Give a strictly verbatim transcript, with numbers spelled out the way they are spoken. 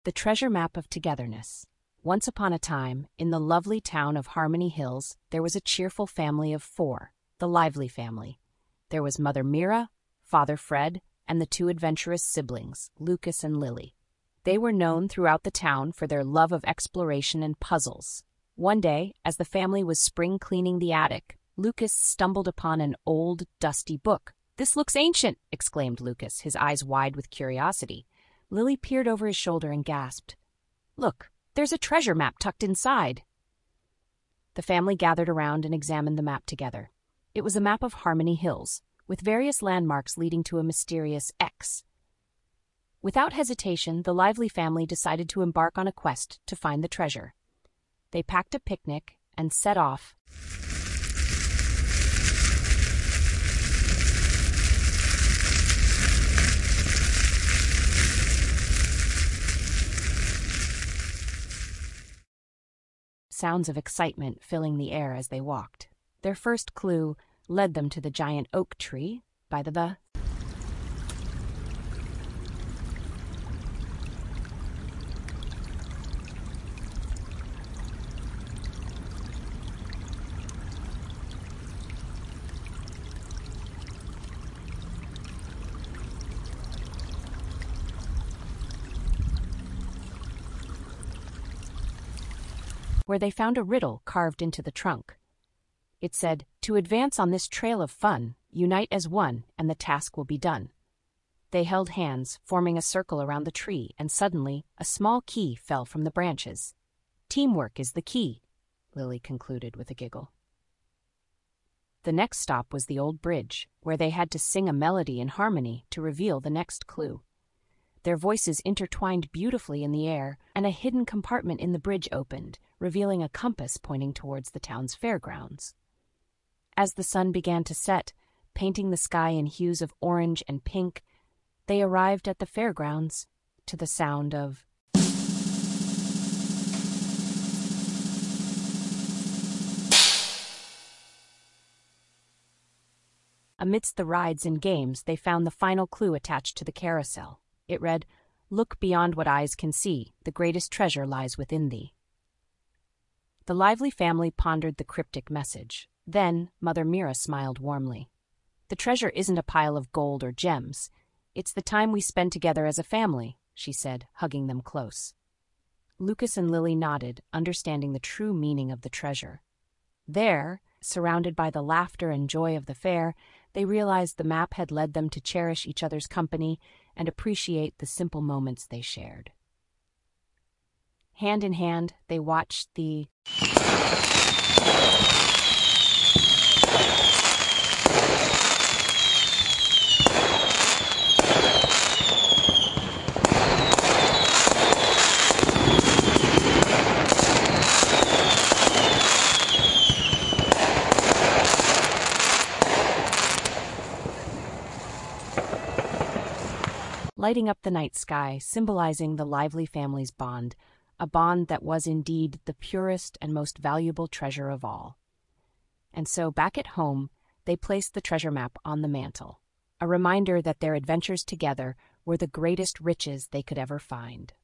The Treasure Map of Togetherness. Once upon a time, in the lovely town of Harmony Hills, there was a cheerful family of four, the Lively family. There was Mother Mira, Father Fred, and the two adventurous siblings, Lucas and Lily. They were known throughout the town for their love of exploration and puzzles. One day, as the family was spring cleaning the attic, Lucas stumbled upon an old, dusty book. "This looks ancient!" exclaimed Lucas, his eyes wide with curiosity. Lily peered over his shoulder and gasped. "Look, there's a treasure map tucked inside." The family gathered around and examined the map together. It was a map of Harmony Hills, with various landmarks leading to a mysterious X. Without hesitation, the Lively family decided to embark on a quest to find the treasure. They packed a picnic and set off. Sounds of excitement filling the air as they walked. Their first clue led them to the giant oak tree by the the. Where they found a riddle carved into the trunk. It said, "To advance on this trail of fun, unite as one, and the task will be done." They held hands, forming a circle around the tree, and suddenly a small key fell from the branches. "Teamwork is the key," Lily concluded with a giggle. The next stop was the old bridge, where they had to sing a melody in harmony to reveal the next clue. Their voices intertwined beautifully in the air, and a hidden compartment in the bridge opened, revealing a compass pointing towards the town's fairgrounds. As the sun began to set, painting the sky in hues of orange and pink, they arrived at the fairgrounds to the sound of Amidst the rides and games, they found the final clue attached to the carousel. It read, "Look beyond what eyes can see. The greatest treasure lies within thee." The Lively family pondered the cryptic message. Then Mother Mira smiled warmly. "The treasure isn't a pile of gold or gems. It's the time we spend together as a family," she said, hugging them close. Lucas and Lily nodded, understanding the true meaning of the treasure. There, surrounded by the laughter and joy of the fair, they realized the map had led them to cherish each other's company and appreciate the simple moments they shared. Hand in hand, they watched the lighting up the night sky, symbolizing the Lively family's bond, a bond that was indeed the purest and most valuable treasure of all. And so, back at home, they placed the treasure map on the mantel, a reminder that their adventures together were the greatest riches they could ever find.